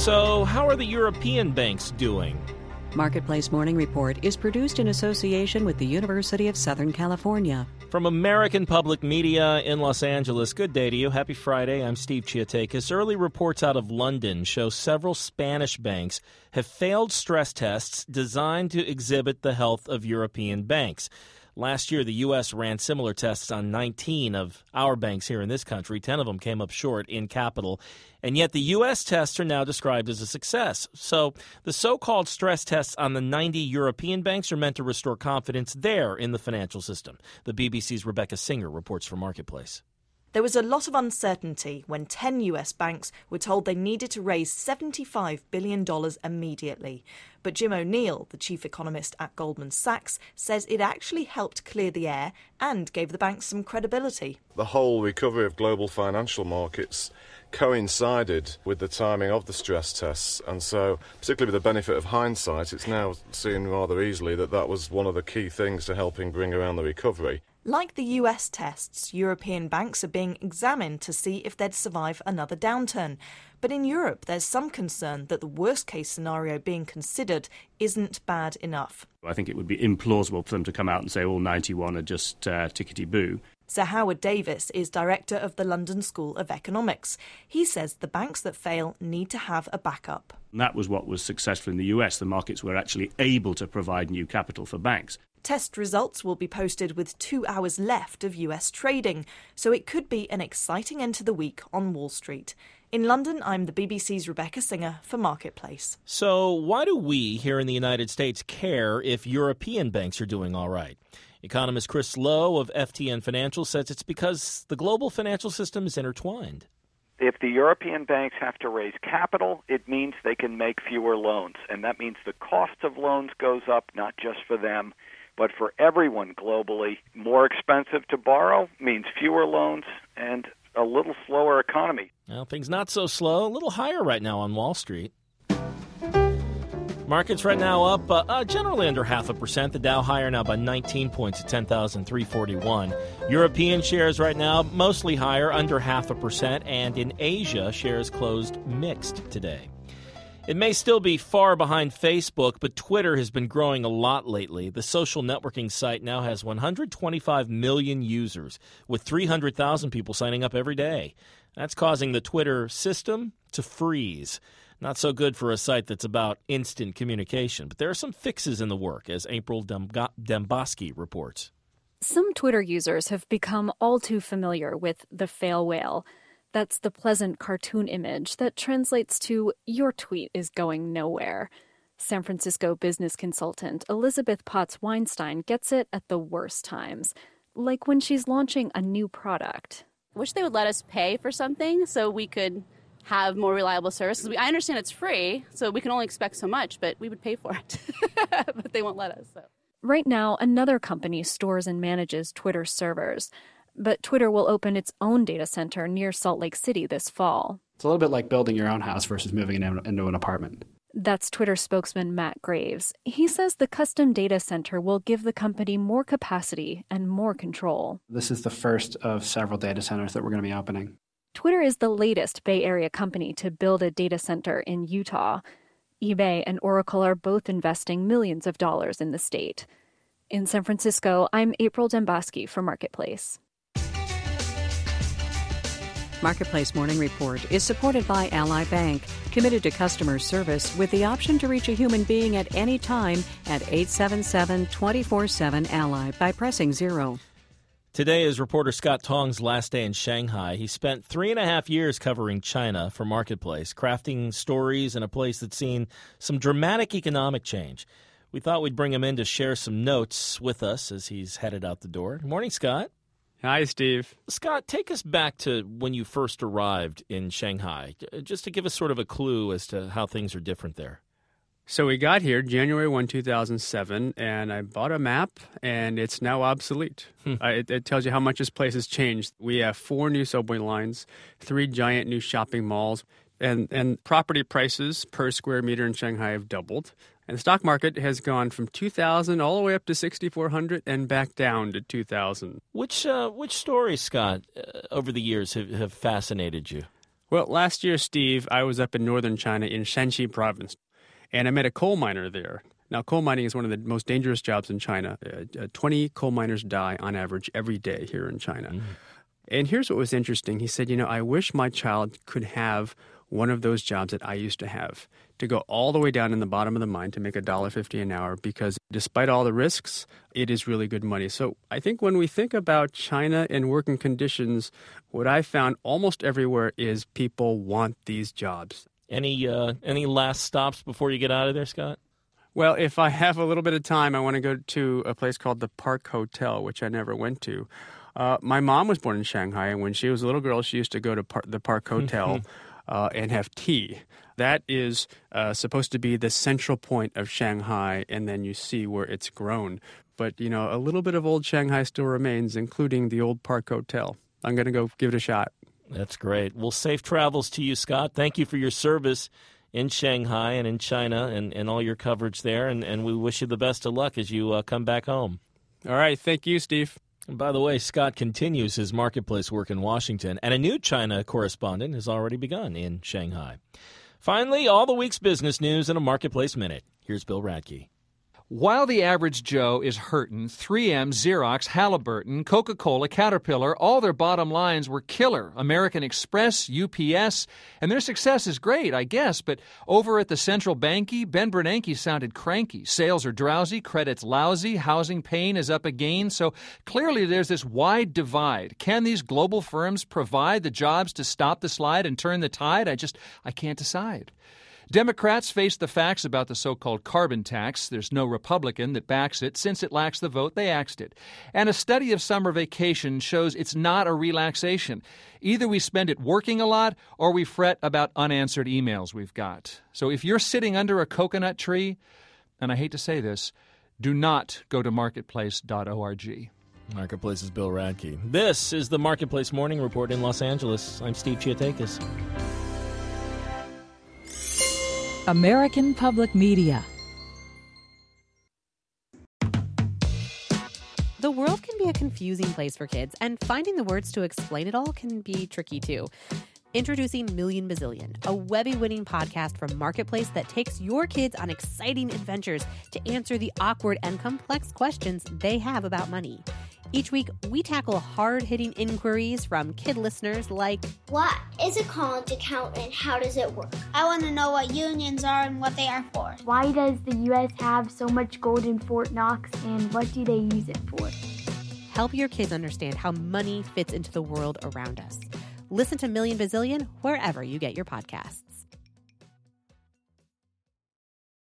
So, how are the European banks doing? Marketplace Morning Report is produced in association with the University of Southern California. From American Public Media in Los Angeles, good day to you. Happy Friday. I'm Steve Chiatakis. Early reports out of London show several Spanish banks have failed stress tests designed to exhibit the health of European banks. Last year, the U.S. ran similar tests on 19 of our banks here in this country. 10 of them came up short in capital. And yet the U.S. tests are now described as a success. So the so-called stress tests on the 90 European banks are meant to restore confidence there in the financial system. The BBC's Rebecca Singer reports for Marketplace. There was a lot of uncertainty when 10 US banks were told they needed to raise $75 billion immediately. But Jim O'Neill, the chief economist at Goldman Sachs, says it actually helped clear the air and gave the banks some credibility. The whole recovery of global financial markets coincided with the timing of the stress tests, and so, particularly with the benefit of hindsight, it's now seen rather easily that was one of the key things to helping bring around the recovery. Like the US tests, European banks are being examined to see if they'd survive another downturn. But in Europe, there's some concern that the worst-case scenario being considered isn't bad enough. I think it would be implausible for them to come out and say all 91 are just tickety-boo. Sir Howard Davis is director of the London School of Economics. He says the banks that fail need to have a backup. And that was what was successful in the US. The markets were actually able to provide new capital for banks. Test results will be posted with 2 hours left of US trading, so it could be an exciting end to the week on Wall Street. In London, I'm the BBC's Rebecca Singer for Marketplace. So why do we here in the United States care if European banks are doing all right? Economist Chris Lowe of FTN Financial says it's because the global financial system is intertwined. If the European banks have to raise capital, it means they can make fewer loans, and that means the cost of loans goes up, not just for them, but for everyone globally. More expensive to borrow means fewer loans and a little slower economy. Well, things not so slow, a little higher right now on Wall Street. Markets right now up generally under 0.5%. The Dow higher now by 19 points at 10,341. European shares right now mostly higher, under 0.5%. And in Asia, shares closed mixed today. It may still be far behind Facebook, but Twitter has been growing a lot lately. The social networking site now has 125 million users, with 300,000 people signing up every day. That's causing the Twitter system to freeze. Not so good for a site that's about instant communication. But there are some fixes in the work, as April Demboski reports. Some Twitter users have become all too familiar with the fail whale. That's the pleasant cartoon image that translates to "your tweet is going nowhere." San Francisco business consultant Elizabeth Potts Weinstein gets it at the worst times, like when she's launching a new product. Wish they would let us pay for something so we could have more reliable service. I understand it's free, so we can only expect so much, but we would pay for it. But they won't let us. So. Right now, another company stores and manages Twitter's servers. But Twitter will open its own data center near Salt Lake City this fall. It's a little bit like building your own house versus moving into an apartment. That's Twitter spokesman Matt Graves. He says the custom data center will give the company more capacity and more control. This is the first of several data centers that we're going to be opening. Twitter is the latest Bay Area company to build a data center in Utah. eBay and Oracle are both investing millions of dollars in the state. In San Francisco, I'm April Demboski for Marketplace. Marketplace Morning Report is supported by Ally Bank, committed to customer service with the option to reach a human being at any time at 877-24-7-ALLY by pressing 0. Today is reporter Scott Tong's last day in Shanghai. He spent 3.5 years covering China for Marketplace, crafting stories in a place that's seen some dramatic economic change. We thought we'd bring him in to share some notes with us as he's headed out the door. Good morning, Scott. Hi, Steve. Scott, take us back to when you first arrived in Shanghai, just to give us sort of a clue as to how things are different there. So we got here January 1, 2007, and I bought a map, and it's now obsolete. It tells you how much this place has changed. We have 4 new subway lines, 3 giant new shopping malls, and property prices per square meter in Shanghai have doubled. And the stock market has gone from 2,000 all the way up to 6,400 and back down to 2,000. Which stories, Scott, over the years have fascinated you? Well, last year, Steve, I was up in northern China in Shanxi province, and I met a coal miner there. Now, coal mining is one of the most dangerous jobs in China. 20 coal miners die on average every day here in China. And here's what was interesting. He said, I wish my child could have one of those jobs that I used to have, to go all the way down in the bottom of the mine to make $1.50 an hour, because despite all the risks, it is really good money. So I think when we think about China and working conditions, what I found almost everywhere is people want these jobs. Any last stops before you get out of there, Scott? Well, if I have a little bit of time, I want to go to a place called the Park Hotel, which I never went to. My mom was born in Shanghai, and when she was a little girl, she used to go to the Park Hotel and have tea. That is supposed to be the central point of Shanghai, and then you see where it's grown. But, a little bit of old Shanghai still remains, including the old Park Hotel. I'm going to go give it a shot. That's great. Well, safe travels to you, Scott. Thank you for your service in Shanghai and in China and all your coverage there, and we wish you the best of luck as you come back home. All right. Thank you, Steve. And by the way, Scott continues his marketplace work in Washington, and a new China correspondent has already begun in Shanghai. Finally, all the week's business news in a Marketplace Minute. Here's Bill Radke. While the average Joe is hurtin', 3M, Xerox, Halliburton, Coca-Cola, Caterpillar, all their bottom lines were killer. American Express, UPS, and their success is great, I guess, but over at the central banky, Ben Bernanke sounded cranky. Sales are drowsy, credit's lousy, housing pain is up again, so clearly there's this wide divide. Can these global firms provide the jobs to stop the slide and turn the tide? I can't decide. Democrats face the facts about the so-called carbon tax. There's no Republican that backs it. Since it lacks the vote, they axed it. And a study of summer vacation shows it's not a relaxation. Either we spend it working a lot or we fret about unanswered emails we've got. So if you're sitting under a coconut tree, and I hate to say this, do not go to marketplace.org. Marketplace's Bill Radke. This is the Marketplace Morning Report in Los Angeles. I'm Steve Chiotakis. American Public Media. The world can be a confusing place for kids, and finding the words to explain it all can be tricky too. Introducing Million Bazillion, a Webby-winning podcast from Marketplace that takes your kids on exciting adventures to answer the awkward and complex questions they have about money. Each week, we tackle hard-hitting inquiries from kid listeners like, what is a college account and how does it work? I want to know what unions are and what they are for. Why does the U.S. have so much gold in Fort Knox and what do they use it for? Help your kids understand how money fits into the world around us. Listen to Million Bazillion wherever you get your podcasts.